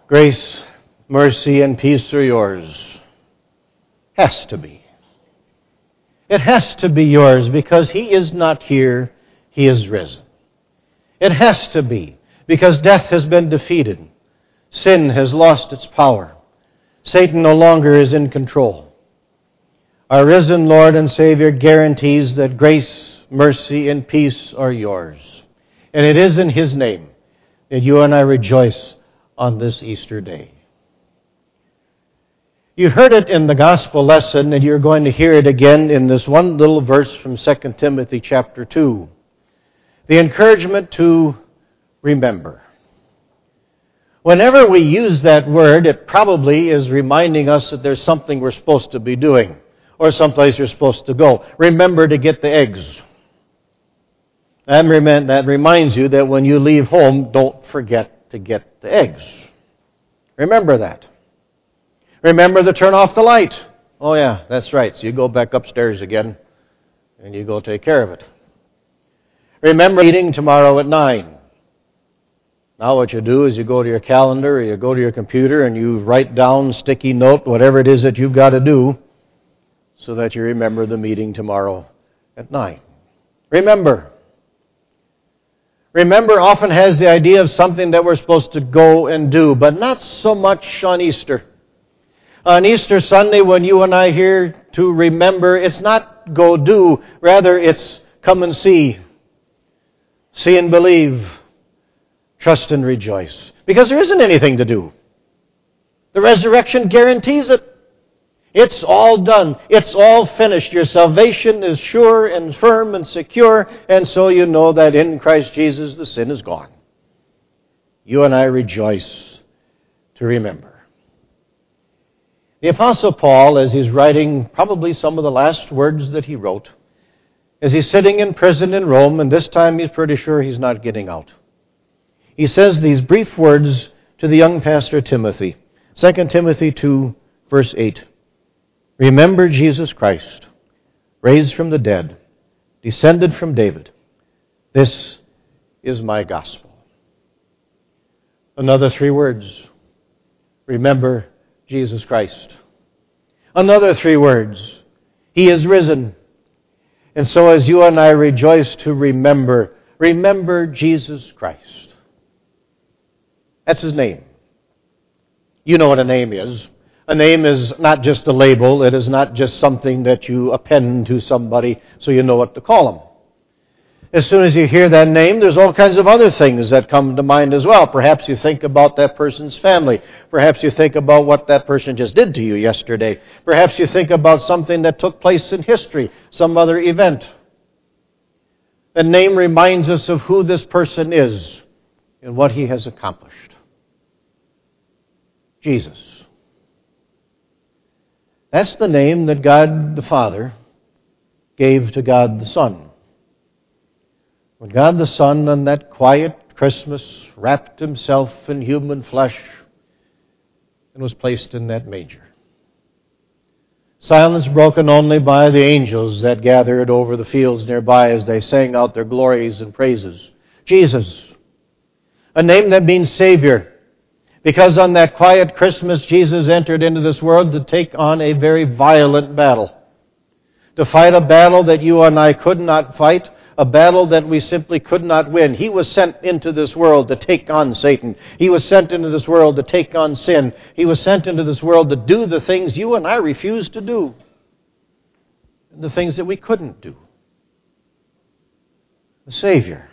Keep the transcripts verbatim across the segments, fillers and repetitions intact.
Grace, mercy, and peace are yours. Has to be. It has to be yours because He is not here, He is risen. It has to be because death has been defeated. Sin has lost its power. Satan no longer is in control. Our risen Lord and Savior guarantees that grace, mercy, and peace are yours. And it is in His name that you and I rejoice on this Easter day. You heard it in the gospel lesson, and you're going to hear it again in this one little verse from Second Timothy chapter two. The encouragement to remember. Whenever we use that word, it probably is reminding us that there's something we're supposed to be doing, or someplace you're supposed to go. Remember to get the eggs. And that reminds you that when you leave home, don't forget to get the eggs. Remember that. Remember to turn off the light. Oh yeah, that's right. So you go back upstairs again and you go take care of it. Remember meeting tomorrow at nine. Now what you do is you go to your calendar or you go to your computer and you write down, sticky note, whatever it is that you've got to do so that you remember the meeting tomorrow at nine. Remember. Remember often has the idea of something that we're supposed to go and do, but not so much on Easter. On Easter Sunday, when you and I hear to remember, it's not go do, rather it's come and see. See and believe. Trust and rejoice. Because there isn't anything to do. The resurrection guarantees it. It's all done. It's all finished. Your salvation is sure and firm and secure, and so you know that in Christ Jesus the sin is gone. You and I rejoice to remember. The Apostle Paul, as he's writing probably some of the last words that he wrote, as he's sitting in prison in Rome, and this time he's pretty sure he's not getting out. He says these brief words to the young pastor Timothy. Second Timothy two, verse eight. Remember Jesus Christ, raised from the dead, descended from David. This is my gospel. Another three words. Remember Jesus Christ. Another three words. He is risen. And so as you and I rejoice to remember, remember Jesus Christ. That's His name. You know what a name is. A name is not just a label. It is not just something that you append to somebody so you know what to call them. As soon as you hear that name, there's all kinds of other things that come to mind as well. Perhaps you think about that person's family. Perhaps you think about what that person just did to you yesterday. Perhaps you think about something that took place in history, some other event. The name reminds us of who this person is and what he has accomplished. Jesus. That's the name that God the Father gave to God the Son. When God the Son on that quiet Christmas wrapped Himself in human flesh and was placed in that manger. Silence broken only by the angels that gathered over the fields nearby as they sang out their glories and praises. Jesus, a name that means Savior, because on that quiet Christmas Jesus entered into this world to take on a very violent battle. To fight a battle that you and I could not fight, a battle that we simply could not win. He was sent into this world to take on Satan. He was sent into this world to take on sin. He was sent into this world to do the things you and I refuse to do. And the things that we couldn't do. The Savior.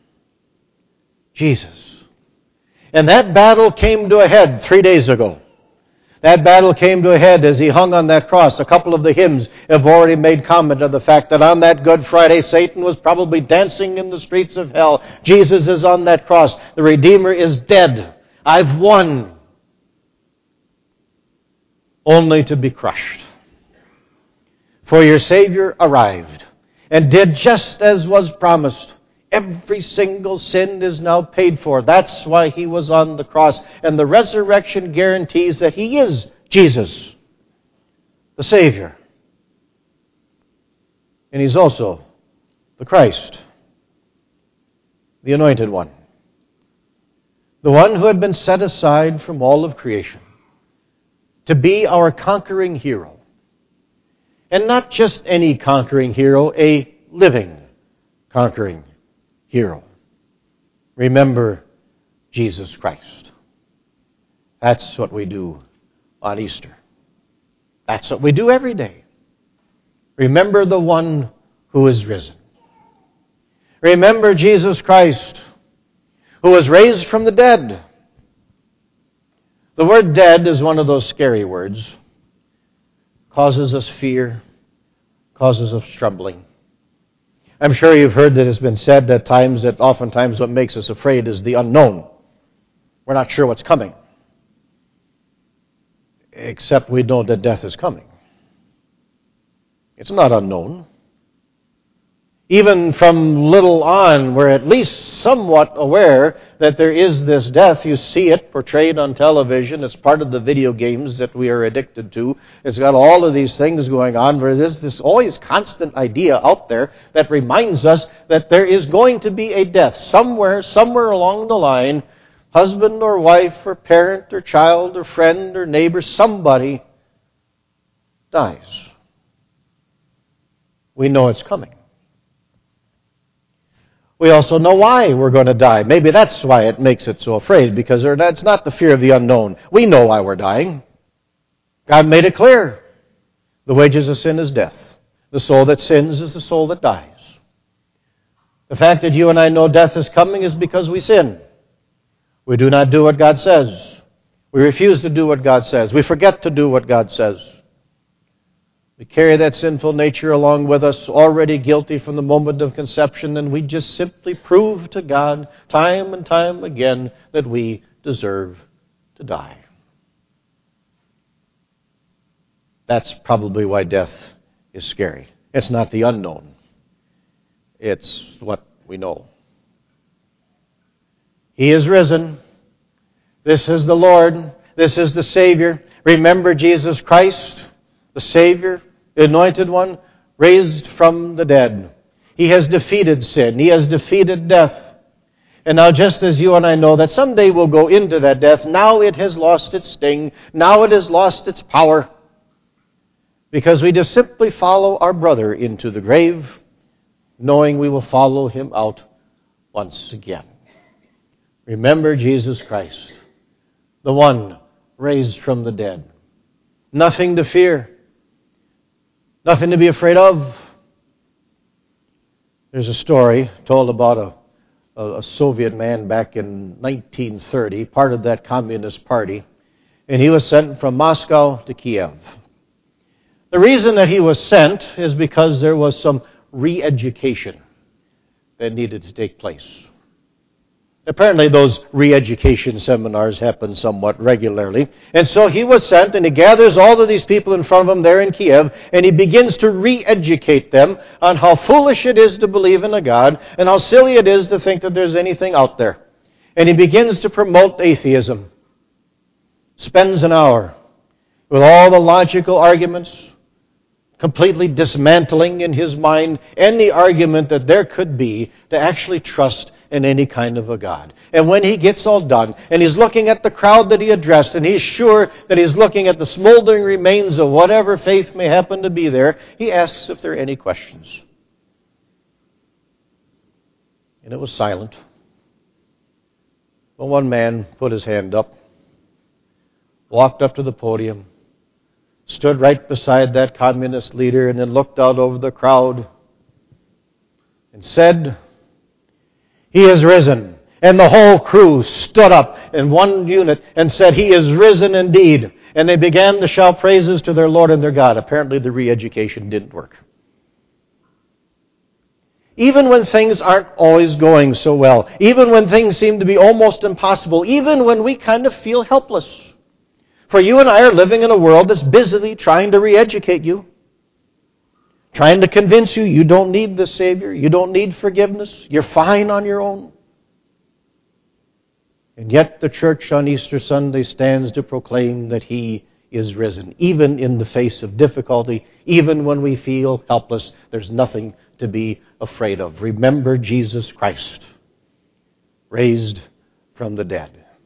Jesus. And that battle came to a head three days ago. That battle came to a head as He hung on that cross. A couple of the hymns have already made comment of the fact that on that Good Friday, Satan was probably dancing in the streets of hell. Jesus is on that cross. The Redeemer is dead. I've won. Only to be crushed. For your Savior arrived and did just as was promised. Every single sin is now paid for. That's why He was on the cross. And the resurrection guarantees that He is Jesus, the Savior. And He's also the Christ, the Anointed One, the one who had been set aside from all of creation to be our conquering hero. And not just any conquering hero, a living conquering hero. Remember Jesus Christ. That's what we do on Easter. That's what we do every day. Remember the one who is risen. Remember Jesus Christ, who was raised from the dead. The word dead is one of those scary words. Causes us fear, causes us trembling. I'm sure you've heard that it's been said at times that oftentimes what makes us afraid is the unknown. We're not sure what's coming. Except we know that death is coming. It's not unknown. Even from little on, we're at least somewhat aware that there is this death. You see it portrayed on television. It's part of the video games that we are addicted to. It's got all of these things going on where there's this always constant idea out there that reminds us that there is going to be a death somewhere, somewhere along the line. Husband or wife or parent or child or friend or neighbor, somebody dies. We know it's coming. We also know why we're going to die. Maybe that's why it makes it so afraid, because that's not the fear of the unknown. We know why we're dying. God made it clear. The wages of sin is death. The soul that sins is the soul that dies. The fact that you and I know death is coming is because we sin. We do not do what God says. We refuse to do what God says. We forget to do what God says. We carry that sinful nature along with us, already guilty from the moment of conception, and we just simply prove to God time and time again that we deserve to die. That's probably why death is scary. It's not the unknown. It's what we know. He is risen. This is the Lord. This is the Savior. Remember Jesus Christ, the Savior, the Anointed One, raised from the dead. He has defeated sin. He has defeated death. And now, just as you and I know that someday we'll go into that death, now it has lost its sting. Now it has lost its power. Because we just simply follow our brother into the grave, knowing we will follow him out once again. Remember Jesus Christ, the one raised from the dead. Nothing to fear. Nothing to be afraid of. There's a story told about a, a, a Soviet man back in nineteen thirty, part of that Communist Party, and he was sent from Moscow to Kiev. The reason that he was sent is because there was some re-education that needed to take place. Apparently those re-education seminars happen somewhat regularly. And so he was sent, and he gathers all of these people in front of him there in Kiev, and he begins to re-educate them on how foolish it is to believe in a God, and how silly it is to think that there's anything out there. And he begins to promote atheism. Spends an hour with all the logical arguments, completely dismantling in his mind any argument that there could be to actually trust in any kind of a God. And when he gets all done, and he's looking at the crowd that he addressed, and he's sure that he's looking at the smoldering remains of whatever faith may happen to be there, he asks if there are any questions. And it was silent. But one man put his hand up, walked up to the podium, stood right beside that communist leader, and then looked out over the crowd and said, "He is risen." And the whole crew stood up in one unit and said, "He is risen indeed." And they began to shout praises to their Lord and their God. Apparently the re-education didn't work. Even when things aren't always going so well, even when things seem to be almost impossible, even when we kind of feel helpless. For you and I are living in a world that's busily trying to re-educate you, trying to convince you you don't need the Savior, you don't need forgiveness, you're fine on your own. And yet the church on Easter Sunday stands to proclaim that He is risen. Even in the face of difficulty, even when we feel helpless, there's nothing to be afraid of. Remember Jesus Christ, raised from the dead.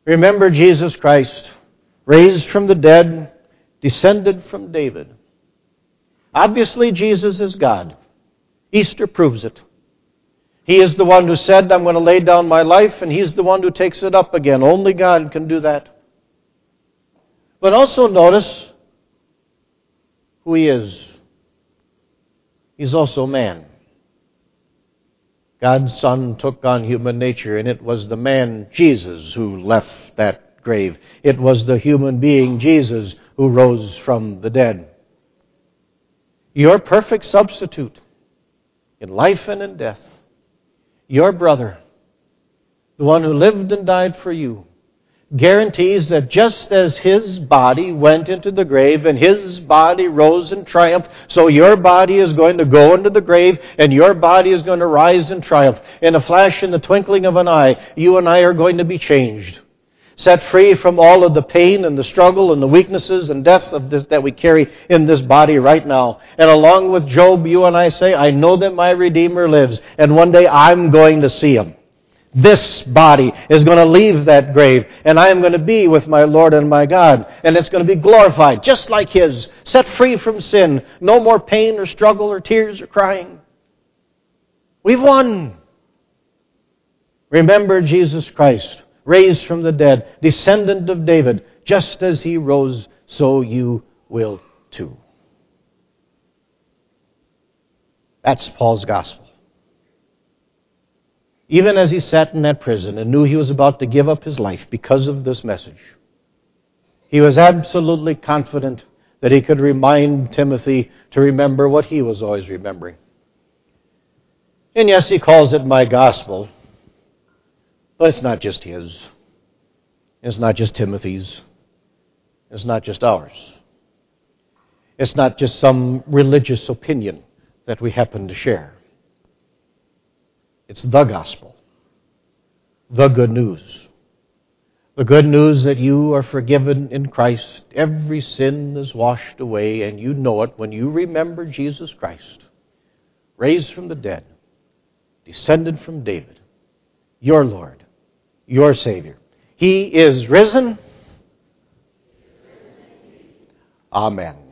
Remember Jesus Christ, raised from the dead, descended from David. Obviously, Jesus is God. Easter proves it. He is the one who said, I'm going to lay down my life, and He's the one who takes it up again. Only God can do that. But also notice who He is. He's also man. God's Son took on human nature, and it was the man, Jesus, who left that grave. It was the human being, Jesus, who rose from the dead. Your perfect substitute in life and in death. Your brother, the one who lived and died for you, guarantees that just as His body went into the grave and His body rose in triumph, so your body is going to go into the grave and your body is going to rise in triumph. In a flash, in the twinkling of an eye, you and I are going to be changed. Set free from all of the pain and the struggle and the weaknesses and death of this, that we carry in this body right now. And along with Job, you and I say, I know that my Redeemer lives, and one day I'm going to see Him. This body is going to leave that grave, and I am going to be with my Lord and my God, and it's going to be glorified, just like His, set free from sin, no more pain or struggle or tears or crying. We've won. Remember Jesus Christ, raised from the dead, descendant of David, just as He rose, so you will too. That's Paul's gospel. Even as he sat in that prison and knew he was about to give up his life because of this message, he was absolutely confident that he could remind Timothy to remember what he was always remembering. And yes, he calls it my gospel, but it's not just his. It's not just Timothy's. It's not just ours. It's not just some religious opinion that we happen to share. It's the gospel, the good news. The good news that you are forgiven in Christ. Every sin is washed away, and you know it when you remember Jesus Christ, raised from the dead, descended from David, your Lord, your Savior. He is risen. Amen.